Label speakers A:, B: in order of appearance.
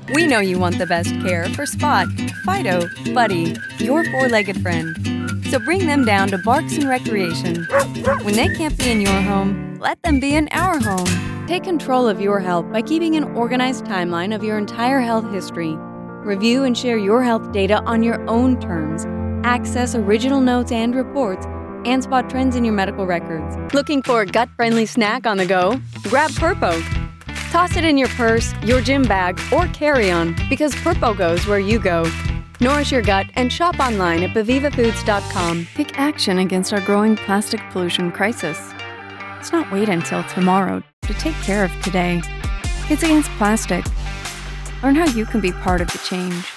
A: We know you want the best care for Spot, Fido, Buddy, your four-legged friend. So bring them down to Barks and Recreation. When they can't be in your home, let them be in our home. Take control of your health by keeping an organized timeline of your entire health history. Review and share your health data on your own terms. Access original notes and reports, and spot trends in your medical records. Looking for a gut-friendly snack on the go? Grab Purpo. Toss it in your purse, your gym bag, or carry-on, because Purpo goes where you go. Nourish your gut and shop online at bevivafoods.com. Take action against our growing plastic pollution crisis. Let's not wait until tomorrow to take care of today. Kids Against Plastic. Learn how you can be part of the change.